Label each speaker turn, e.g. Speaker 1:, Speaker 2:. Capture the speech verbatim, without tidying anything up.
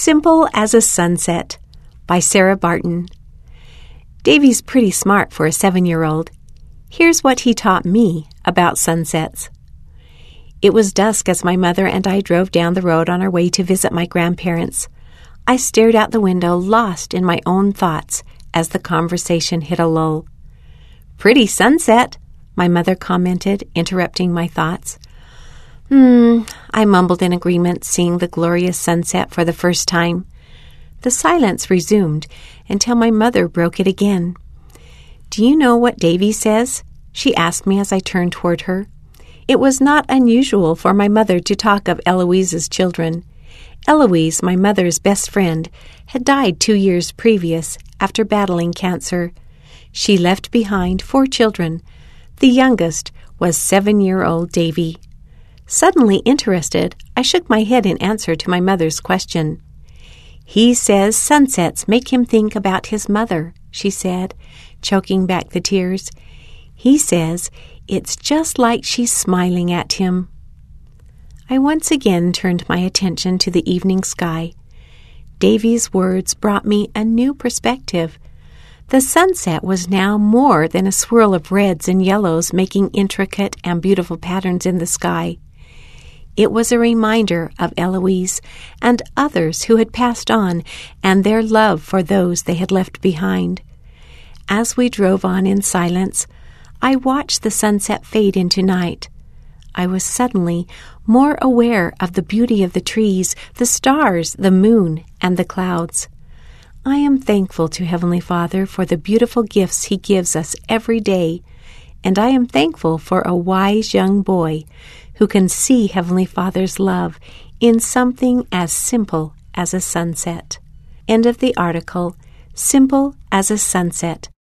Speaker 1: Simple as a Sunset by Sarah Barton. Davy's pretty smart for a seven-year-old. Here's what he taught me about sunsets. It was dusk as my mother and I drove down the road on our way to visit my grandparents. I stared out the window, lost in my own thoughts, as the conversation hit a lull. "Pretty sunset," my mother commented, interrupting my thoughts. Hmm, I mumbled in agreement, seeing the glorious sunset for the first time. The silence resumed until my mother broke it again. "Do you know what Davy says?" she asked me as I turned toward her. It was not unusual for my mother to talk of Eloise's children. Eloise, my mother's best friend, had died two years previous after battling cancer. She left behind four children. The youngest was seven-year-old Davy. Suddenly interested, I shook my head in answer to my mother's question. "He says sunsets make him think about his mother," she said, choking back the tears. "He says it's just like she's smiling at him." I once again turned my attention to the evening sky. Davy's words brought me a new perspective. The sunset was now more than a swirl of reds and yellows making intricate and beautiful patterns in the sky. It was a reminder of Eloise and others who had passed on and their love for those they had left behind. As we drove on in silence, I watched the sunset fade into night. I was suddenly more aware of the beauty of the trees, the stars, the moon, and the clouds. I am thankful to Heavenly Father for the beautiful gifts He gives us every day, and I am thankful for a wise young boy who can see Heavenly Father's love in something as simple as a sunset. End of the article, Simple as a Sunset,